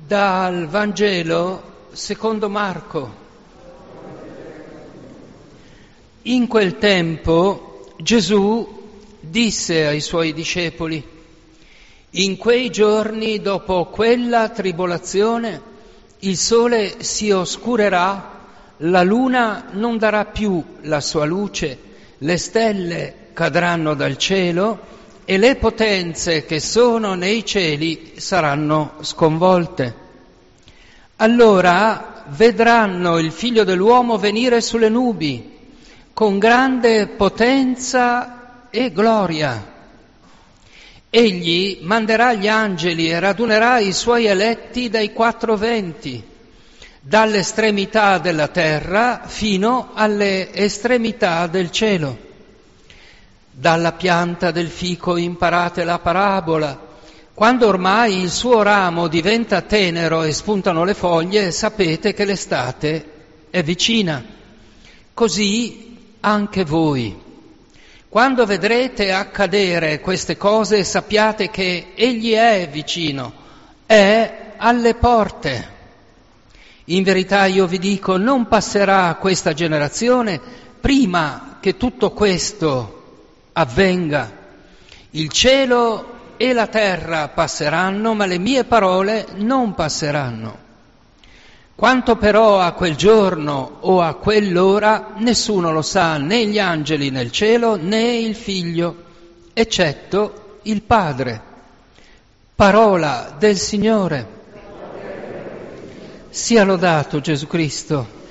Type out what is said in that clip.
Dal Vangelo secondo Marco. In quel tempo Gesù disse ai suoi discepoli: in quei giorni, dopo quella tribolazione, il sole si oscurerà, la luna non darà più la sua luce, le stelle cadranno dal cielo e le potenze che sono nei cieli saranno sconvolte. Allora vedranno il Figlio dell'uomo venire sulle nubi con grande potenza e gloria. Egli manderà gli angeli e radunerà i suoi eletti dai quattro venti, dall'estremità della terra fino alle estremità del cielo. Dalla pianta del fico imparate la parabola. Quando ormai il suo ramo diventa tenero e spuntano le foglie, sapete che l'estate è vicina. Così anche voi. Quando vedrete accadere queste cose, sappiate che Egli è vicino, è alle porte. In verità io vi dico, non passerà questa generazione prima che tutto questo avvenga. Il cielo e la terra passeranno, ma le mie parole non passeranno. Quanto però a quel giorno o a quell'ora, nessuno lo sa, né gli angeli nel cielo, né il Figlio, eccetto il Padre. Parola del Signore. Sia lodato Gesù Cristo.